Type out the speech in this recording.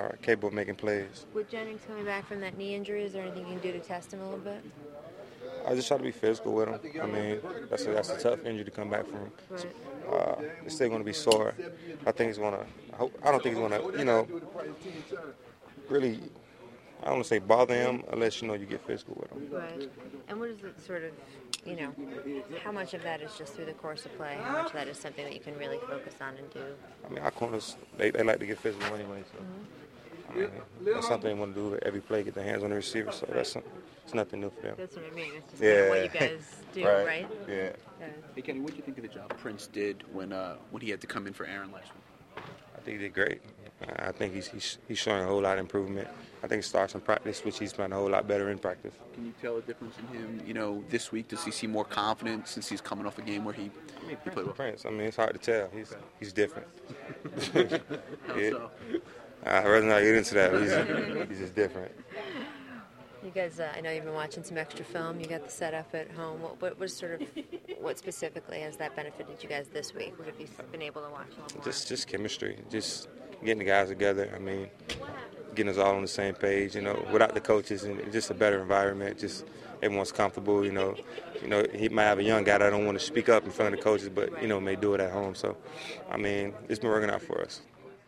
are capable of making plays. With Jennings coming back from that knee injury, is there anything you can do to test him a little bit? I just try to be physical with him. I mean, that's a tough injury to come back from. Right. He's still going to be sore. I think he's going to. I don't think he's going to. Really. I don't want to say bother him unless you get physical with him. Right. And what is it sort of? How much of that is just through the course of play? How much of that is something that you can really focus on and do? I mean, our corners they like to get physical anyway. So. I mean, that's something they want to do every play, get their hands on the receiver. So it's nothing new for them. That's what I mean. It's just kind of what you guys do, right? Yeah. Hey, Kenny, what do you think of the job Prince did when he had to come in for Aaron last week? I think he did great. I think he's showing a whole lot of improvement. I think it starts in practice, which he's playing a whole lot better in practice. Can you tell a difference in him, this week? Does he seem more confident since he's coming off a game where he played well? Prince, I mean, it's hard to tell. He's different. How so? I'd rather not get into that. He's just different. You guys, I know you've been watching some extra film. You got the setup at home. What specifically has that benefited you guys this week? What have you been able to watch a little more? Just chemistry. Just getting the guys together. I mean, getting us all on the same page. Without the coaches, and just a better environment. Just everyone's comfortable. He might have a young guy that don't want to speak up in front of the coaches, but may do it at home. So, I mean, it's been working out for us.